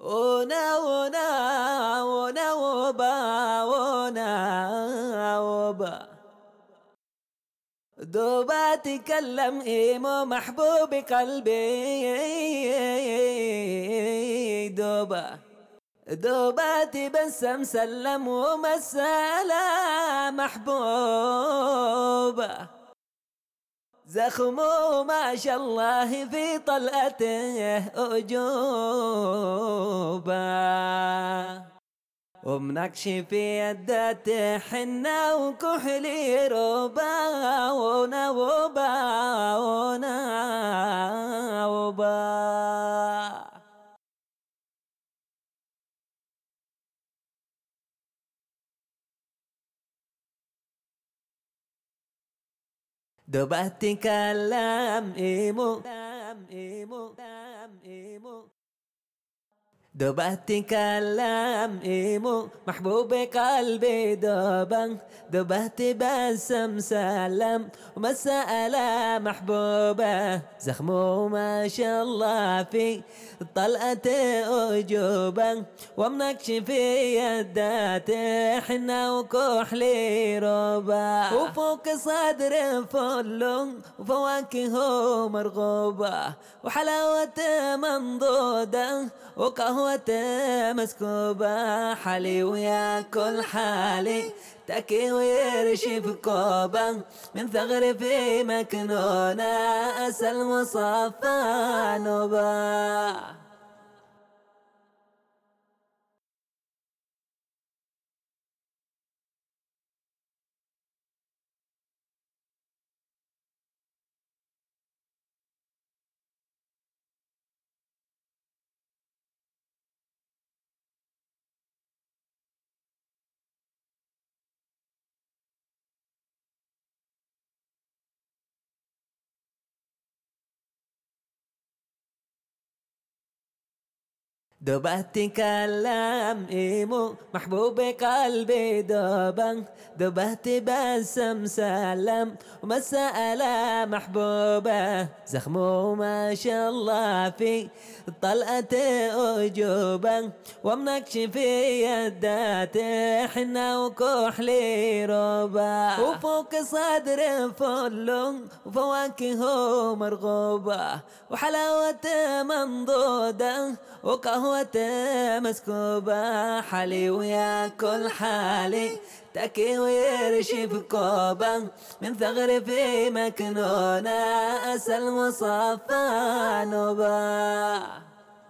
وبا دوبا تكلم إيمو محبوب قلبي دوبا تبسم سلم ومسألة محبوبة زخمه ما شاء الله في طلقته أجوبة ومنكش في يدته حنة وكحلي ربا ونوبا دوبا تكلم إيمو دوبا تكلم إيمو محبوب قلبي دوبا تبسم سلم ومسألة محبوبة زخمه ما شاء الله في طلقته أجوبة ومنكش في يداته حنة وكحلي ربا وفوق صدر فل وفواكه مرغوبة وحلاوة منضودة وقهوة مسكوبة حالي وياكل حالي تكي ويرشي في كوبة من ثغر في مكنونة أسل مصفى نوبة دوبا تكلم إيمو محبوب قلبي دوبا تبسم سلم ومسألة محبوبة زخمه ما شاء الله في طلقته أجوبة ومنكش في يداته حنة وكحلي ربا وفوق صدر فل وفواكه مرغوبة وحلاوة منضودة وقهوة مسكوبة حالي وياكل حالي تكي ويرشي في كوبة من ثغر في مكنونة أسل مصفى نوبة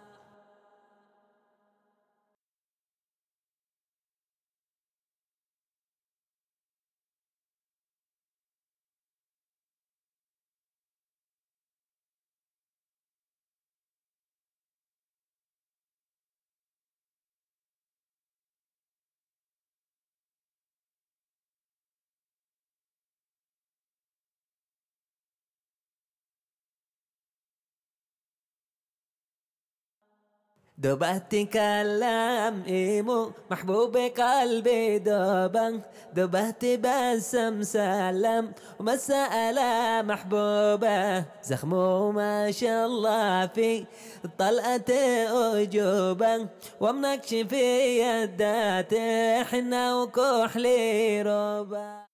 دوبا تكلم إيمو محبوب قلبي دوبا تبسم سلم ومسألة محبوبة زخمه ما شاء الله في طلقته أجوبة ومنكش في يداته حنة وكحلي ربا